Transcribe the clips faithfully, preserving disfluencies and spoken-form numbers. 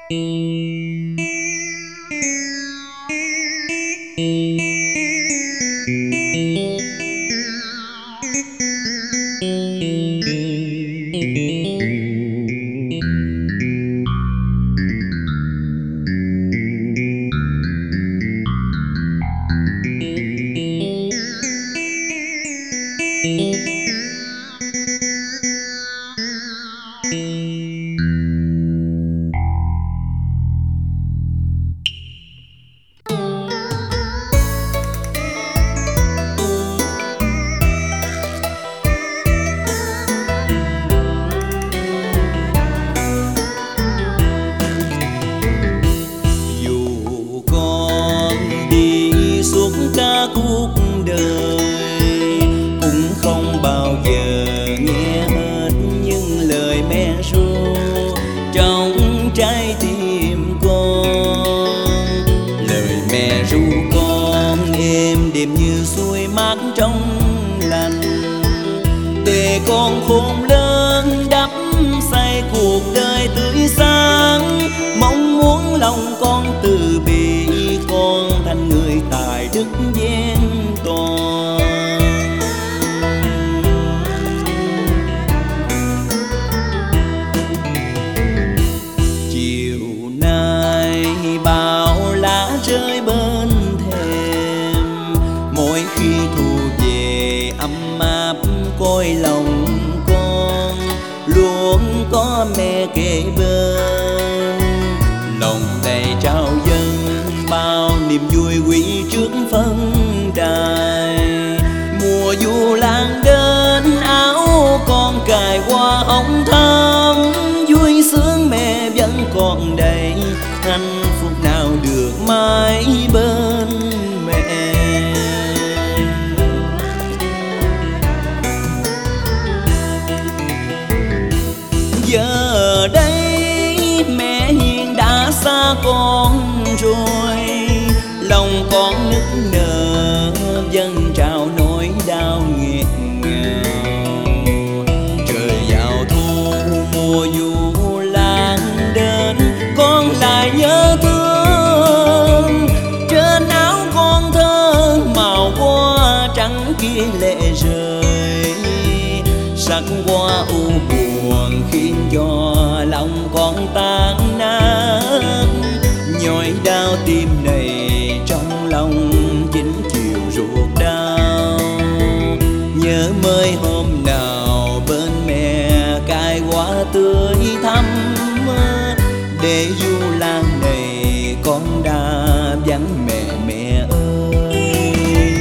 Cuộc đời cũng không bao giờ nghe hết những lời mẹ ru trong trái tim con. Lời mẹ ru con êm đềm như suối mát trong lành, để con khôn lớn đắp xây cuộc đời tươi sáng. Mong muốn lòng con từ bi, con thành người tài đức vẹn toàn. Chiều nay bão lá rơi bên thềm, mỗi khi thu về ấm áp cõi lòng con, luôn có mẹ kề bên. Lòng đầy trao dâng bao niềm vui quý trước phân đài. Mùa du lan đến áo con cài hoa hồng thắm, vui sướng mẹ vẫn còn đây, hạnh phúc nào được mãi bên mẹ. Giờ đây mẹ hiền đã xa con rồi, lòng con nức nở dâng trào nỗi đau nghẹn ngào. Trời vào thu mùa du lan đến, con lại nhớ thương. Trên áo con thơ màu hoa trắng kia lệ rơi, sắc hoa u buồn khiến cho lòng con tan nát. Nhói đau tim này trong lòng chính chiều ruột đau. Nhớ mới hôm nào bên mẹ cài hoa tươi thắm, để du lan này con đã vắng mẹ mẹ ơi.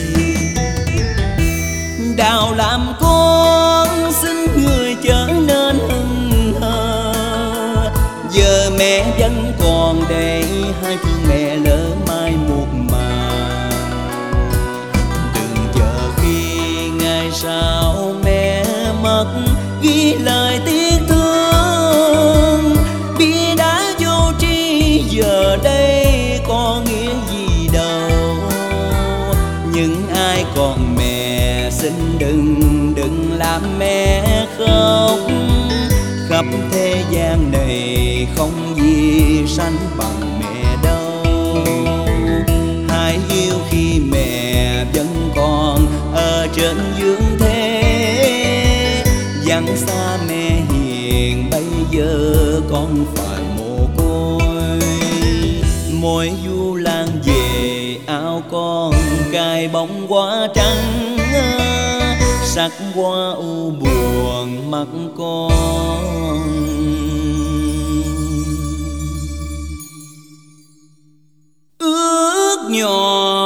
Đào làm con xin người trở nên hững hờ, giờ mẹ vẫn còn đây, hai thương mẹ lỡ mai một màng. Đừng chờ khi ngày sau mẹ mất, ghi lời tiếc thương. Biết đã vô tri giờ đây có nghĩa gì đâu, nhưng ai còn mẹ xin đừng đừng làm mẹ khóc. Khắp thế gian này không gì sánh bằng mẹ đâu. Hãy yêu khi mẹ vẫn còn ở trên dương thế, vắng xa mẹ hiền bây giờ con phải mồ côi. Mỗi du lan về áo con cài bông hoa trắng, sắc hoa u buồn mắt con. Ước nhỏ